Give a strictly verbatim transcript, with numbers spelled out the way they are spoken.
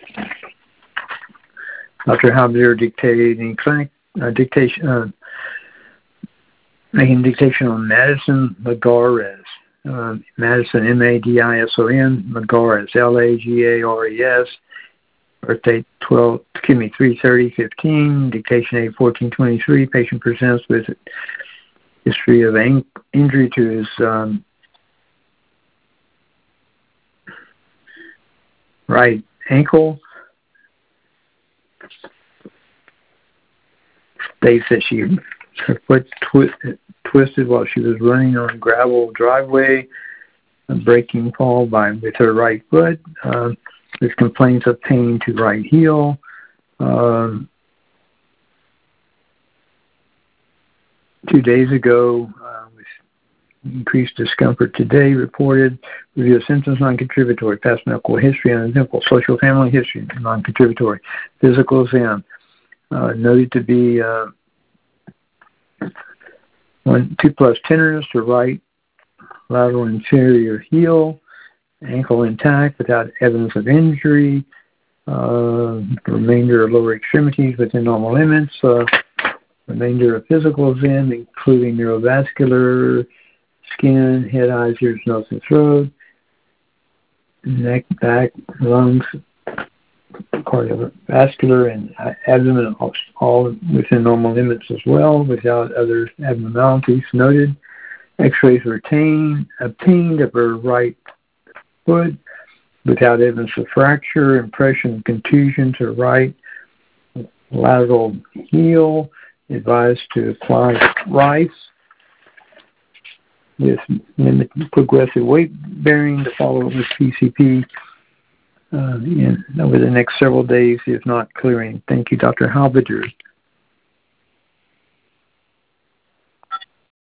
Doctor Halbiter dictating clinic uh, dictation, uh, making dictation on Madison Lagares. Uh, Madison, M A D I S O N, Lagares, L A G A R E S. Birthday twelve, excuse me, three thirty fifteen. Dictation eight fourteen twenty-three. Patient presents with history of an- injury to his um, right ankle. States that she her foot twi- twisted while she was running on a gravel driveway, a breaking fall by with her right foot. Uh, with complaints of pain to right heel. Um, two days ago, uh, with increased discomfort today, reported review of symptoms non-contributory, past medical history unidentifiable, social family history non-contributory, physical exam uh, noted to be uh, one two plus tenderness to right lateral inferior heel, ankle intact without evidence of injury, uh, remainder of lower extremities within normal limits, uh, remainder of physical exam, including neurovascular, skin, head, eyes, ears, nose, and throat, neck, back, lungs, cardiovascular, and abdomen, all within normal limits as well, without other abnormalities noted. X-rays retained, obtained of her right foot without evidence of fracture, impression of contusion to right lateral heel, advised to apply rice with progressive weight bearing to follow with P C P uh, in, over the next several days, if not clearing. Thank you, Doctor Halbiter.